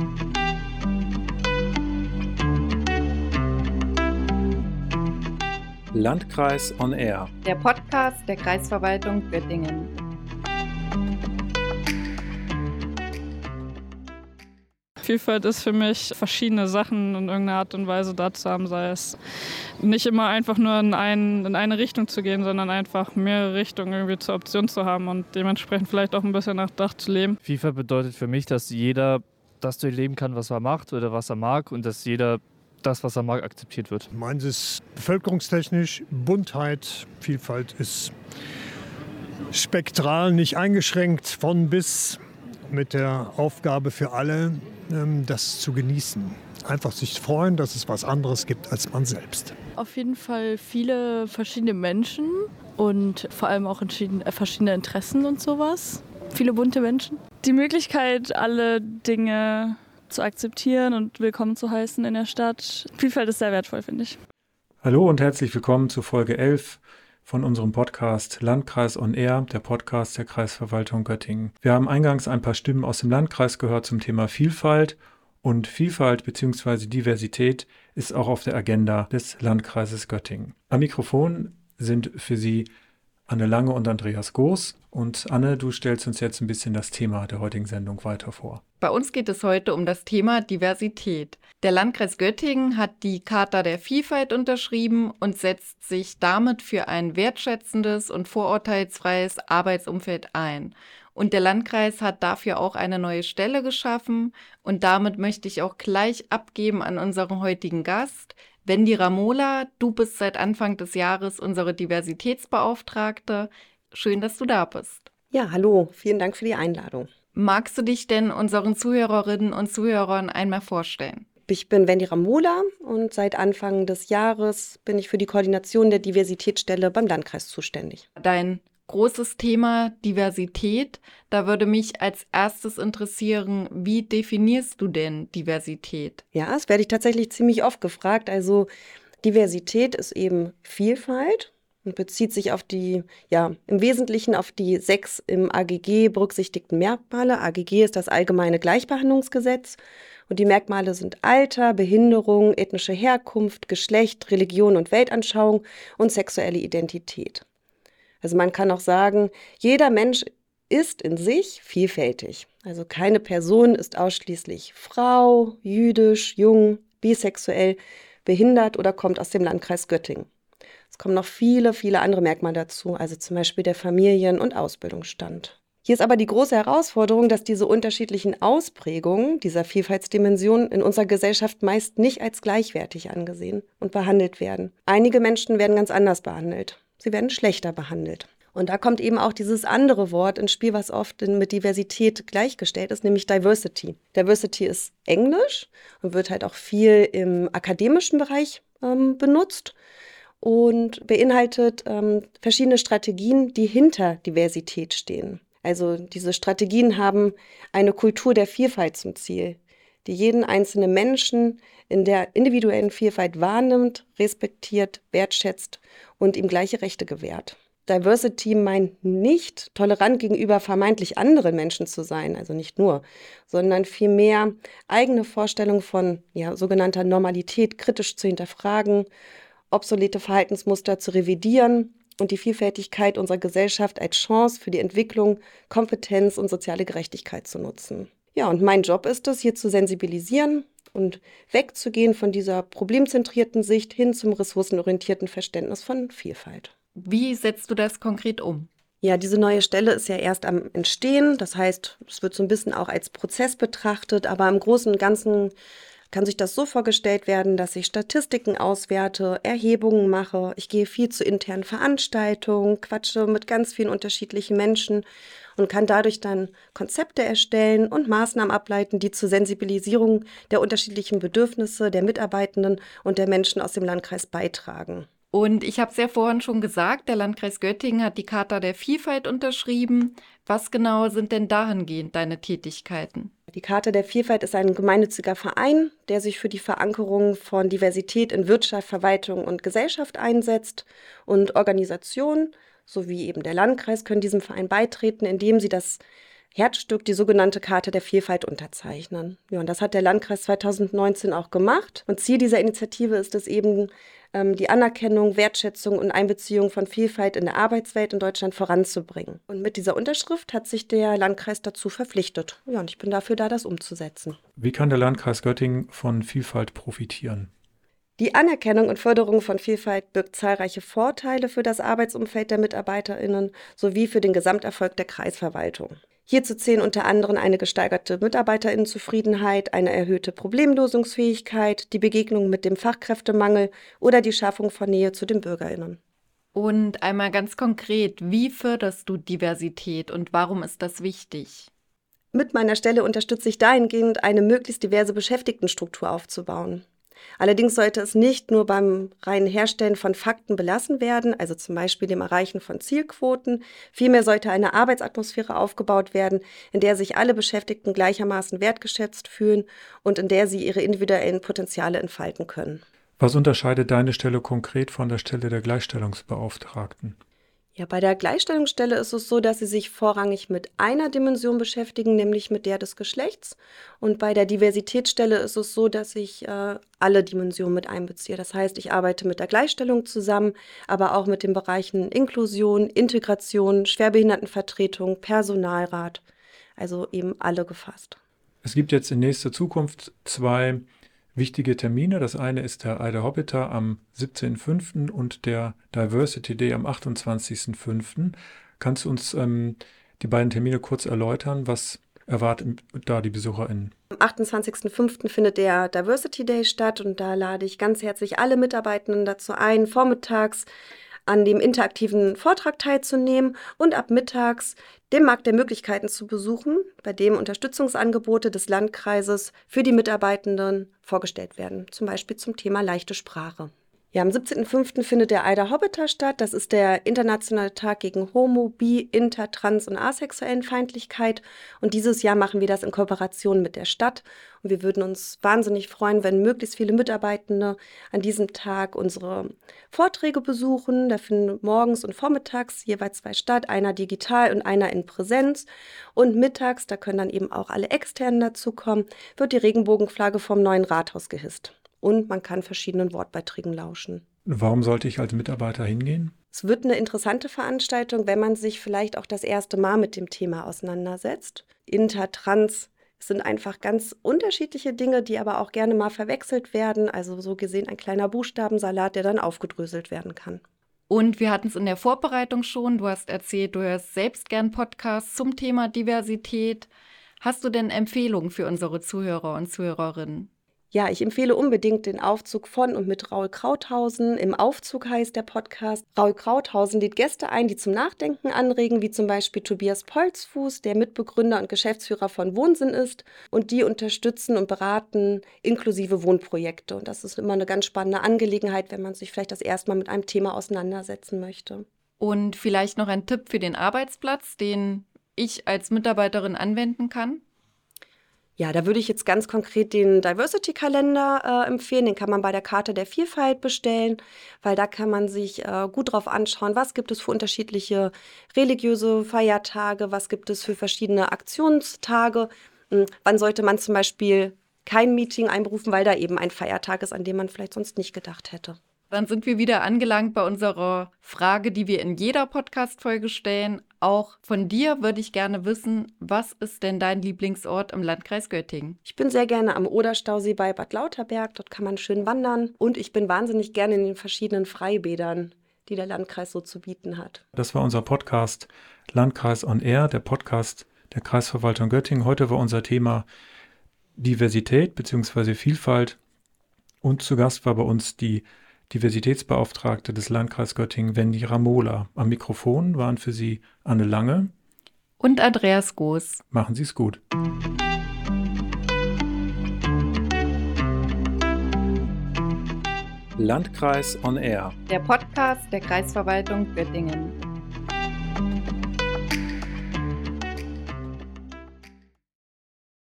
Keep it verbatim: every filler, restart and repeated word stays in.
Landkreis on Air. Der Podcast der Kreisverwaltung Göttingen. Vielfalt ist für mich, verschiedene Sachen in irgendeiner Art und Weise da zu haben, sei es nicht immer einfach nur in, ein, in eine Richtung zu gehen, sondern einfach mehrere Richtungen irgendwie zur Option zu haben und dementsprechend vielleicht auch ein bisschen nach Dach zu leben. Vielfalt bedeutet für mich, dass jeder das durchleben kann, was er macht oder was er mag und dass jeder das, was er mag, akzeptiert wird. Meins ist bevölkerungstechnisch Buntheit, Vielfalt ist spektral, nicht eingeschränkt, von bis, mit der Aufgabe für alle, das zu genießen. Einfach sich freuen, dass es was anderes gibt als man selbst. Auf jeden Fall viele verschiedene Menschen und vor allem auch verschiedene Interessen und sowas. Viele bunte Menschen. Die Möglichkeit, alle Dinge zu akzeptieren und willkommen zu heißen in der Stadt. Vielfalt ist sehr wertvoll, finde ich. Hallo und herzlich willkommen zu Folge elf von unserem Podcast Landkreis on Air, der Podcast der Kreisverwaltung Göttingen. Wir haben eingangs ein paar Stimmen aus dem Landkreis gehört zum Thema Vielfalt und Vielfalt bzw. Diversität ist auch auf der Agenda des Landkreises Göttingen. Am Mikrofon sind für Sie Anne Lange und Andreas Goos. Und Anne, du stellst uns jetzt ein bisschen das Thema der heutigen Sendung weiter vor. Bei uns geht es heute um das Thema Diversität. Der Landkreis Göttingen hat die Charta der Vielfalt unterschrieben und setzt sich damit für ein wertschätzendes und vorurteilsfreies Arbeitsumfeld ein. Und der Landkreis hat dafür auch eine neue Stelle geschaffen. Und damit möchte ich auch gleich abgeben an unseren heutigen Gast. Wendy Ramola, du bist seit Anfang des Jahres unsere Diversitätsbeauftragte. Schön, dass du da bist. Ja, hallo, vielen Dank für die Einladung. Magst du dich denn unseren Zuhörerinnen und Zuhörern einmal vorstellen? Ich bin Wendy Ramola und seit Anfang des Jahres bin ich für die Koordination der Diversitätsstelle beim Landkreis zuständig. Dein großes Thema Diversität, da würde mich als erstes interessieren, wie definierst du denn Diversität? Ja, das werde ich tatsächlich ziemlich oft gefragt. Also Diversität ist eben Vielfalt und bezieht sich auf die, ja, im Wesentlichen auf die sechs im A G G berücksichtigten Merkmale. A G G ist das Allgemeine Gleichbehandlungsgesetz und die Merkmale sind Alter, Behinderung, ethnische Herkunft, Geschlecht, Religion und Weltanschauung und sexuelle Identität. Also man kann auch sagen, jeder Mensch ist in sich vielfältig. Also keine Person ist ausschließlich Frau, jüdisch, jung, bisexuell, behindert oder kommt aus dem Landkreis Göttingen. Es kommen noch viele, viele andere Merkmale dazu, also zum Beispiel der Familien- und Ausbildungsstand. Hier ist aber die große Herausforderung, dass diese unterschiedlichen Ausprägungen dieser Vielfaltsdimension in unserer Gesellschaft meist nicht als gleichwertig angesehen und behandelt werden. Einige Menschen werden ganz anders behandelt. Sie werden schlechter behandelt. Und da kommt eben auch dieses andere Wort ins Spiel, was oft mit Diversität gleichgestellt ist, nämlich Diversity. Diversity ist Englisch und wird halt auch viel im akademischen Bereich ähm, benutzt und beinhaltet ähm, verschiedene Strategien, die hinter Diversität stehen. Also diese Strategien haben eine Kultur der Vielfalt zum Ziel, die jeden einzelnen Menschen in der individuellen Vielfalt wahrnimmt, respektiert, wertschätzt und ihm gleiche Rechte gewährt. Diversity meint nicht, tolerant gegenüber vermeintlich anderen Menschen zu sein, also nicht nur, sondern vielmehr eigene Vorstellungen von ja, sogenannter Normalität kritisch zu hinterfragen, obsolete Verhaltensmuster zu revidieren und die Vielfältigkeit unserer Gesellschaft als Chance für die Entwicklung, Kompetenz und soziale Gerechtigkeit zu nutzen. Ja, und mein Job ist es, hier zu sensibilisieren und wegzugehen von dieser problemzentrierten Sicht hin zum ressourcenorientierten Verständnis von Vielfalt. Wie setzt du das konkret um? Ja, diese neue Stelle ist ja erst am Entstehen. Das heißt, es wird so ein bisschen auch als Prozess betrachtet, aber im Großen und Ganzen kann sich das so vorgestellt werden, dass ich Statistiken auswerte, Erhebungen mache. Ich gehe viel zu internen Veranstaltungen, quatsche mit ganz vielen unterschiedlichen Menschen und kann dadurch dann Konzepte erstellen und Maßnahmen ableiten, die zur Sensibilisierung der unterschiedlichen Bedürfnisse der Mitarbeitenden und der Menschen aus dem Landkreis beitragen. Und ich habe es ja vorhin schon gesagt, der Landkreis Göttingen hat die Charta der Vielfalt unterschrieben. Was genau sind denn dahingehend deine Tätigkeiten? Die Charta der Vielfalt ist ein gemeinnütziger Verein, der sich für die Verankerung von Diversität in Wirtschaft, Verwaltung und Gesellschaft einsetzt. Und Organisationen sowie eben der Landkreis können diesem Verein beitreten, indem sie das Herzstück, die sogenannte Charta der Vielfalt, unterzeichnen. Ja, und das hat der Landkreis zweitausendneunzehn auch gemacht. Und Ziel dieser Initiative ist es eben, ähm, die Anerkennung, Wertschätzung und Einbeziehung von Vielfalt in der Arbeitswelt in Deutschland voranzubringen. Und mit dieser Unterschrift hat sich der Landkreis dazu verpflichtet. Ja, und ich bin dafür da, das umzusetzen. Wie kann der Landkreis Göttingen von Vielfalt profitieren? Die Anerkennung und Förderung von Vielfalt birgt zahlreiche Vorteile für das Arbeitsumfeld der MitarbeiterInnen sowie für den Gesamterfolg der Kreisverwaltung. Hierzu zählen unter anderem eine gesteigerte MitarbeiterInnenzufriedenheit, eine erhöhte Problemlösungsfähigkeit, die Begegnung mit dem Fachkräftemangel oder die Schaffung von Nähe zu den BürgerInnen. Und einmal ganz konkret, wie förderst du Diversität und warum ist das wichtig? Mit meiner Stelle unterstütze ich dahingehend, eine möglichst diverse Beschäftigtenstruktur aufzubauen. Allerdings sollte es nicht nur beim reinen Herstellen von Fakten belassen werden, also zum Beispiel dem Erreichen von Zielquoten. Vielmehr sollte eine Arbeitsatmosphäre aufgebaut werden, in der sich alle Beschäftigten gleichermaßen wertgeschätzt fühlen und in der sie ihre individuellen Potenziale entfalten können. Was unterscheidet deine Stelle konkret von der Stelle der Gleichstellungsbeauftragten? Ja, bei der Gleichstellungsstelle ist es so, dass sie sich vorrangig mit einer Dimension beschäftigen, nämlich mit der des Geschlechts. Und bei der Diversitätsstelle ist es so, dass ich äh, alle Dimensionen mit einbeziehe. Das heißt, ich arbeite mit der Gleichstellung zusammen, aber auch mit den Bereichen Inklusion, Integration, Schwerbehindertenvertretung, Personalrat. Also eben alle gefasst. Es gibt jetzt in nächster Zukunft zwei wichtige Termine. Das eine ist der Aida Hoppiter am siebzehnten fünften und der Diversity Day am achtundzwanzigsten fünften. Kannst du uns ähm, die beiden Termine kurz erläutern? Was erwarten da die BesucherInnen? Am achtundzwanzigsten fünften findet der Diversity Day statt und da lade ich ganz herzlich alle Mitarbeitenden dazu ein, vormittags an dem interaktiven Vortrag teilzunehmen und ab mittags den Markt der Möglichkeiten zu besuchen, bei dem Unterstützungsangebote des Landkreises für die Mitarbeitenden vorgestellt werden, zum Beispiel zum Thema leichte Sprache. Ja, am siebzehnten fünften findet der Aida Hoppiter statt. Das ist der internationale Tag gegen Homo-, Bi-, Inter-, Trans- und asexuellen Feindlichkeit. Und dieses Jahr machen wir das in Kooperation mit der Stadt. Und wir würden uns wahnsinnig freuen, wenn möglichst viele Mitarbeitende an diesem Tag unsere Vorträge besuchen. Da finden morgens und vormittags jeweils zwei statt, einer digital und einer in Präsenz. Und mittags, da können dann eben auch alle Externen dazukommen, wird die Regenbogenflagge vom neuen Rathaus gehisst. Und man kann verschiedenen Wortbeiträgen lauschen. Warum sollte ich als Mitarbeiter hingehen? Es wird eine interessante Veranstaltung, wenn man sich vielleicht auch das erste Mal mit dem Thema auseinandersetzt. Inter, Trans, es sind einfach ganz unterschiedliche Dinge, die aber auch gerne mal verwechselt werden. Also so gesehen ein kleiner Buchstabensalat, der dann aufgedröselt werden kann. Und wir hatten es in der Vorbereitung schon. Du hast erzählt, du hörst selbst gern Podcasts zum Thema Diversität. Hast du denn Empfehlungen für unsere Zuhörer und Zuhörerinnen? Ja, ich empfehle unbedingt den Aufzug von und mit Raul Krauthausen. Im Aufzug heißt der Podcast. Raul Krauthausen lädt Gäste ein, die zum Nachdenken anregen, wie zum Beispiel Tobias Polzfuß, der Mitbegründer und Geschäftsführer von Wohnsinn ist. Und die unterstützen und beraten inklusive Wohnprojekte. Und das ist immer eine ganz spannende Angelegenheit, wenn man sich vielleicht das erste Mal mit einem Thema auseinandersetzen möchte. Und vielleicht noch ein Tipp für den Arbeitsplatz, den ich als Mitarbeiterin anwenden kann? Ja, da würde ich jetzt ganz konkret den Diversity-Kalender äh, empfehlen. Den kann man bei der Charta der Vielfalt bestellen, weil da kann man sich äh, gut drauf anschauen, was gibt es für unterschiedliche religiöse Feiertage, was gibt es für verschiedene Aktionstage. Hm, wann sollte man zum Beispiel kein Meeting einberufen, weil da eben ein Feiertag ist, an dem man vielleicht sonst nicht gedacht hätte. Dann sind wir wieder angelangt bei unserer Frage, die wir in jeder Podcast-Folge stellen. Auch von dir würde ich gerne wissen, was ist denn dein Lieblingsort im Landkreis Göttingen? Ich bin sehr gerne am Oderstausee bei Bad Lauterberg. Dort kann man schön wandern. Und ich bin wahnsinnig gerne in den verschiedenen Freibädern, die der Landkreis so zu bieten hat. Das war unser Podcast Landkreis on Air, der Podcast der Kreisverwaltung Göttingen. Heute war unser Thema Diversität bzw. Vielfalt. Und zu Gast war bei uns die Diversitätsbeauftragte des Landkreises Göttingen, Wendy Ramola. Am Mikrofon waren für Sie Anne Lange und Andreas Goos. Machen Sie es gut. Landkreis on Air. Der Podcast der Kreisverwaltung Göttingen.